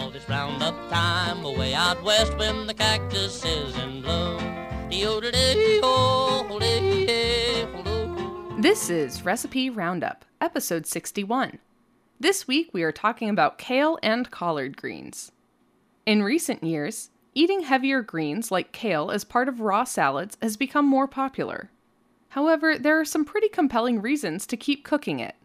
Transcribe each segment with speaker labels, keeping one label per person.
Speaker 1: All this roundup time away out west when the cactus is in bloom.
Speaker 2: This is Recipe Roundup, episode 61. This week we are talking about kale and collard greens. In recent years, eating heavier greens like kale as part of raw salads has become more popular. However, there are some pretty compelling reasons to keep cooking it.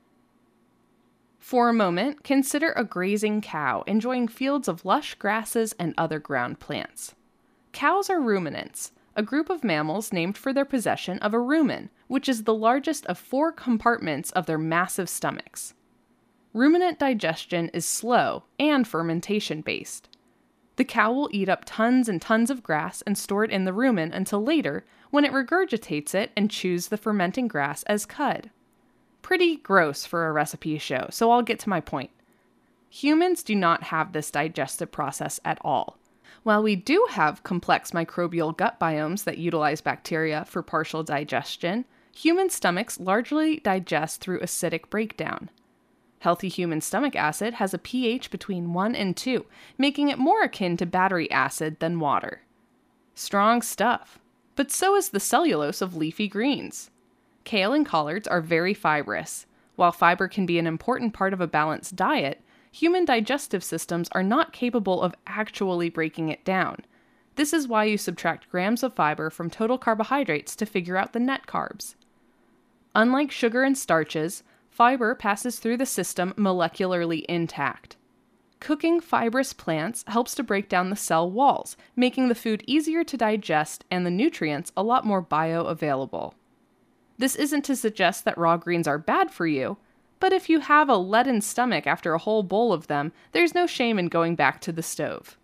Speaker 2: For a moment, consider a grazing cow enjoying fields of lush grasses and other ground plants. Cows are ruminants, a group of mammals named for their possession of a rumen, which is the largest of 4 compartments of their massive stomachs. Ruminant digestion is slow and fermentation-based. The cow will eat up tons and tons of grass and store it in the rumen until later, when it regurgitates it and chews the fermenting grass as cud. Pretty gross for a recipe show, so I'll get to my point. Humans do not have this digestive process at all. While we do have complex microbial gut biomes that utilize bacteria for partial digestion, human stomachs largely digest through acidic breakdown. Healthy human stomach acid has a pH between 1 and 2, making it more akin to battery acid than water. Strong stuff. But so is the cellulose of leafy greens. Kale and collards are very fibrous. While fiber can be an important part of a balanced diet, human digestive systems are not capable of actually breaking it down. This is why you subtract grams of fiber from total carbohydrates to figure out the net carbs. Unlike sugar and starches, fiber passes through the system molecularly intact. Cooking fibrous plants helps to break down the cell walls, making the food easier to digest and the nutrients a lot more bioavailable. This isn't to suggest that raw greens are bad for you, but if you have a leaden stomach after a whole bowl of them, there's no shame in going back to the stove.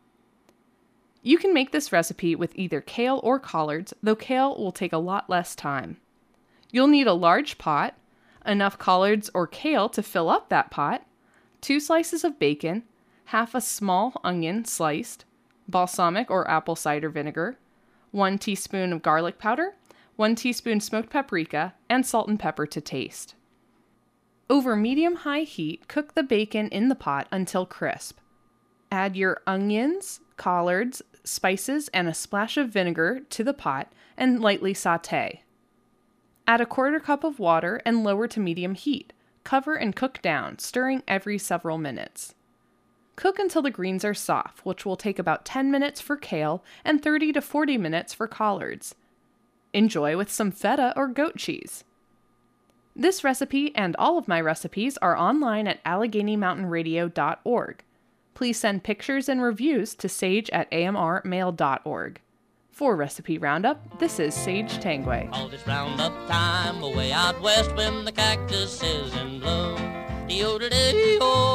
Speaker 2: You can make this recipe with either kale or collards, though kale will take a lot less time. You'll need a large pot, enough collards or kale to fill up that pot, 2 slices of bacon, half a small onion sliced, balsamic or apple cider vinegar, 1 teaspoon of garlic powder, 1 teaspoon smoked paprika, and salt and pepper to taste. Over medium-high heat, cook the bacon in the pot until crisp. Add your onions, collards, spices, and a splash of vinegar to the pot and lightly sauté. Add a 1/4 cup of water and lower to medium heat. Cover and cook down, stirring every several minutes. Cook until the greens are soft, which will take about 10 minutes for kale and 30 to 40 minutes for collards. Enjoy with some feta or goat cheese. This recipe and all of my recipes are online at AlleghenyMountainRadio.org. Please send pictures and reviews to sage@amrmail.org. For Recipe Roundup, this is Sage Tangway.
Speaker 1: All this roundup time away out west when the cactus is in bloom.